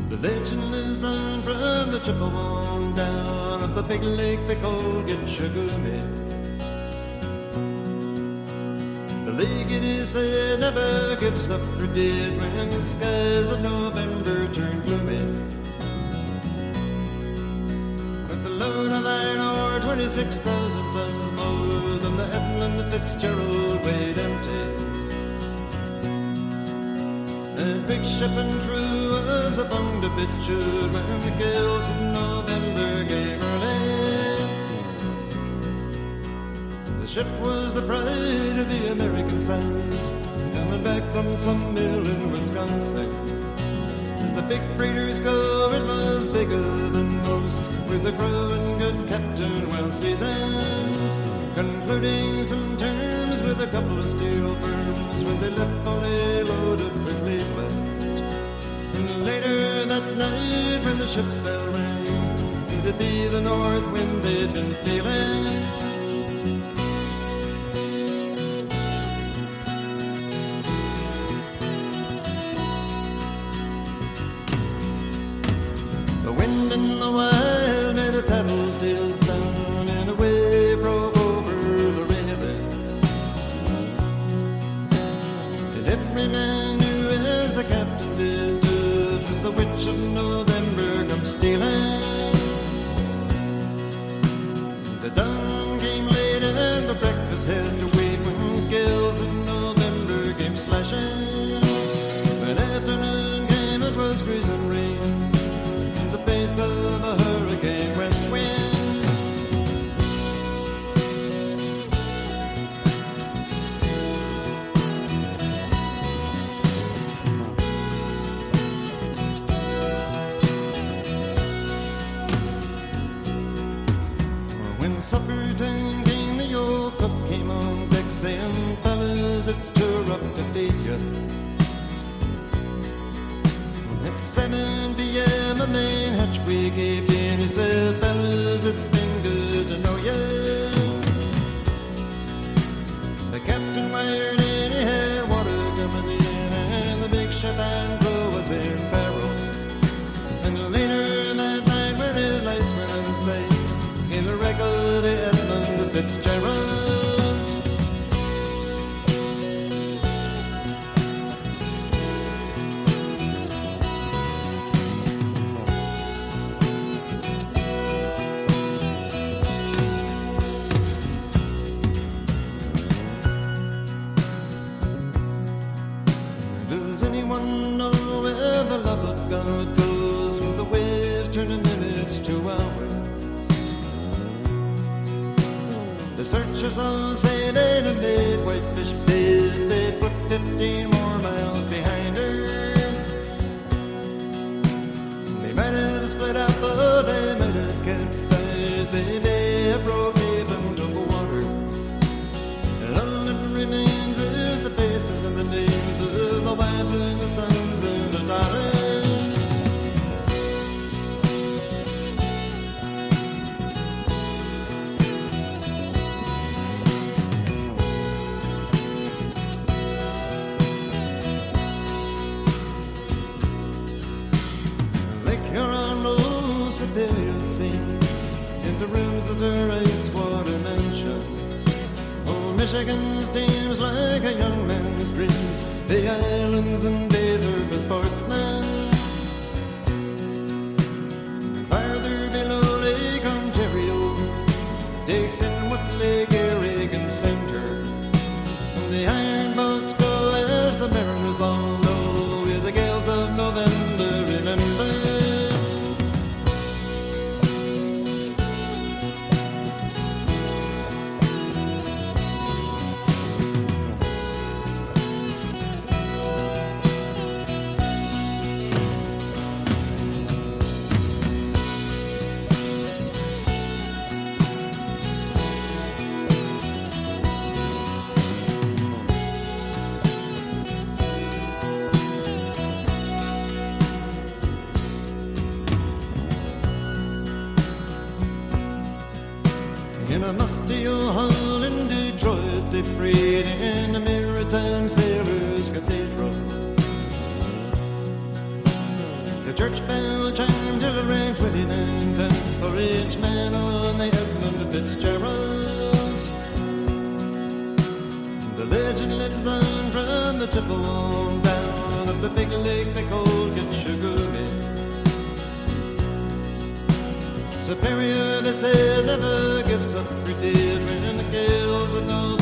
The legend lives on from the Chippewa down at the big lake they call Gitchagumi. The lake, it is said, never gives up her dead when the skies of November turn gloomy. With the load of iron ore, 26,000 tons more than the Edmund and the Fitzgerald weighed empty. That big ship and true was upon the bitude when the gales of November gave her lay. The ship was the pride of the American side, coming back from some mill in Wisconsin. As the big freighters go, it was bigger than most, with a crew and good captain well seasoned, concluding some terms with a couple of steel firms when they left fully loaded for Cleveland. And later that night when the ship's bell rang, it'd be the north wind they'd been feeling. The wind in the wild made a tattletale sound, and away broke over the railing. And every man knew, as the captain did, it was the witch of November come stealing. The dawn came late and the breakfast had to wait when gales of November came slashing. When afternoon came, it was freezing rain, face of a hurricane west wind. When supper time came, the old cook came on deck saying, fellas, it's too rough to feed you. At 7 p.m. a main hatchway caved in. He said, fellas, it's been good to know ya. The captain wired in, he had water coming in, and the big ship and crew was in peril. And later that night when his lights went out of sight, in the wreck of the Edmund the Fitzgerald. Does anyone know where the love of God goes when the waves turn the minutes to hours? The searchers all say they'd have made Whitefish Bay, they'd put 15 more miles behind her. They might have split up, or they might have capsized, they may have broke even to the water. And all that remains is the faces and the names of the wives and the sons and the daughters. Lake Huron rolls Superior sings in the rooms of her ice-water mansion. Oh, Michigan steams like a young man's dreams. The islands and bays are for sportsmen. Farther below Lake Ontario takes in what Lake Erie can send her. The iron boats go, as the mariners all know, with the gales of November remembered. In a musty old hull in Detroit, they prayed in the Maritime Sailors' Cathedral. The church bell chimed till it rang 29 times for each man on the Edmund Fitzgerald. The legend lives on from the Chippewa down of the big lake they call Gitchagumi. Superior, they said, never gives up her dead when the gales of north